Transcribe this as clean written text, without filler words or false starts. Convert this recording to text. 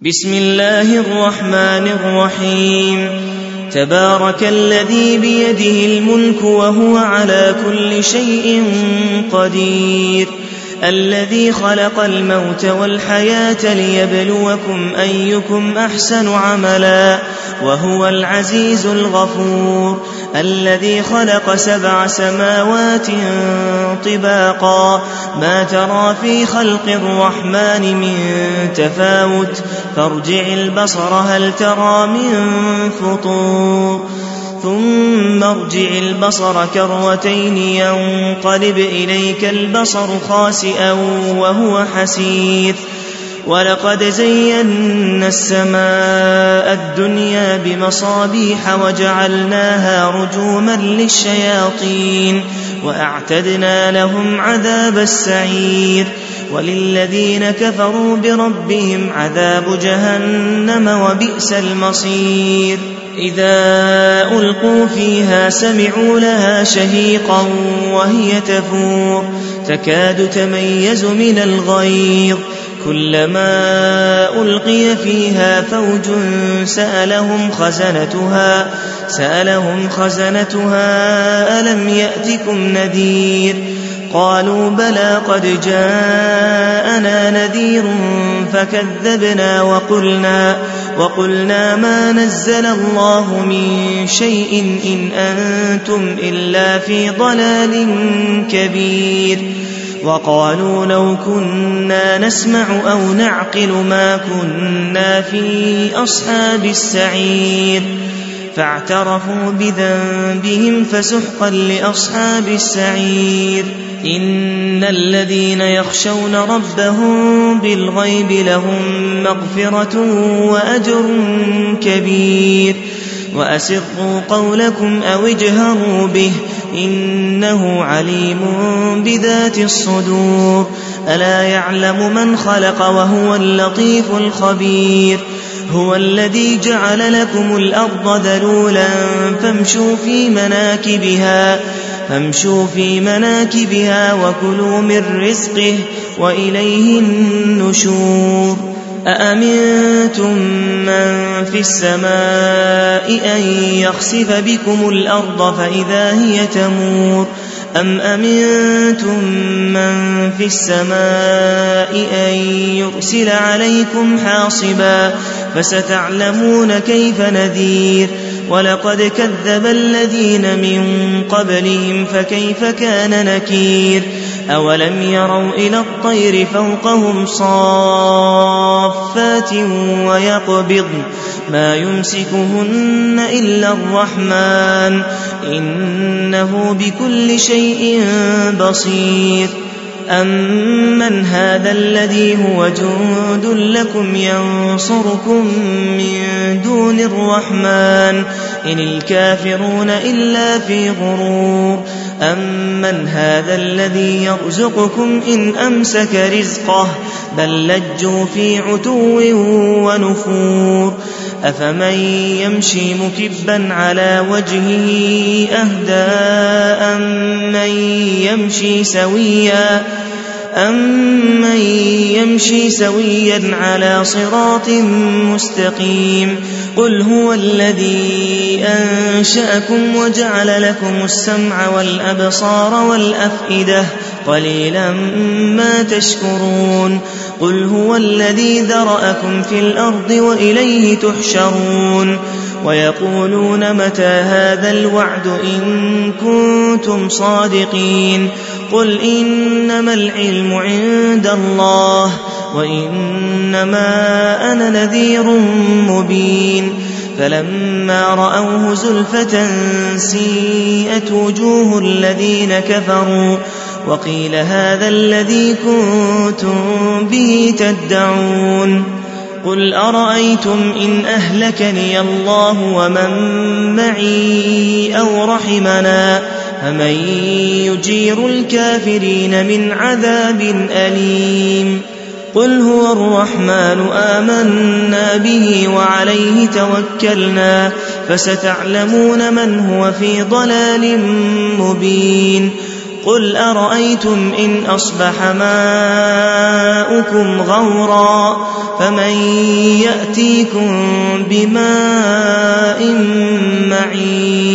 بسم الله الرحمن الرحيم تبارك الذي بيده الملك وهو على كل شيء قدير الذي خلق الموت والحياة ليبلوكم أيكم أحسن عملا وهو العزيز الغفور الذي خلق 7 سماوات طباقا ما ترى في خلق الرحمن من تفاوت فارجع البصر هل ترى من فطور ثم ارجع البصر كرتين ينقلب إليك البصر خاسئا وهو حسير ولقد زينا السماء الدنيا بمصابيح وجعلناها رجوما للشياطين وأعتدنا لهم عذاب السعير وللذين كفروا بربهم عذاب جهنم وبئس المصير إذا ألقوا فيها سمعوا لها شهيقا وهي تفور تكاد تميز من الغيظ كلما ألقي فيها فوج سألهم خزنتها ألم يأتكم نذير قالوا بلى قد جاءنا نذير فكذبنا وقلنا ما نزل الله من شيء إن أنتم إلا في ضلال كبير وقالوا لو كنا نسمع أو نعقل ما كنا في أصحاب السعير فاعترفوا بذنبهم فسحقا لأصحاب السعير إن الذين يخشون ربهم بالغيب لهم مغفرة وأجر كبير وأسروا قولكم أو اجهروا به إنه عليم بذات الصدور ألا يعلم من خلق وهو اللطيف الخبير هو الذي جعل لكم الأرض ذلولا فامشوا في مناكبها وكلوا من رزقه وإليه النشور أأمنتم من في السماء أن يخسف بكم الأرض فإذا هي تمور أم أمنتم من في السماء أن يرسل عليكم حاصبا فستعلمون كيف نذير ولقد كذب الذين من قبلهم فكيف كان نكير أولم يروا إلى الطير فوقهم صافات ويقبضن ما يمسكهن إلا الرحمن إنه بكل شيء بصير أمن هذا الذي هو جند لكم ينصركم من دون الرحمن إن الكافرون إلا في غرور أمن هذا الذي يرزقكم إن أمسك رزقه بل لجوا في عتو ونفور أفمن يمشي مكبا على وجهه أهدى أمن يمشي سويا على صراط مستقيم قل هو الذي أنشأكم وجعل لكم السمع والأبصار والأفئدة قليلا ما تشكرون قل هو الذي ذرأكم في الأرض وإليه تحشرون ويقولون متى هذا الوعد إن كنتم صادقين قل إنما العلم عند الله وإنما أنا نذير مبين فلما رأوه زلفة سيئت وجوه الذين كفروا وقيل هذا الذي كنتم به تدعون قل أرأيتم إن أهلكني الله ومن معي أو رحمنا فمن يجير الكافرين من عذاب أليم قل هو الرحمن آمنا به وعليه توكلنا فستعلمون من هو في ضلال مبين قل أرأيتم إن أصبح ماؤكم غورا فمن يأتيكم بماء معين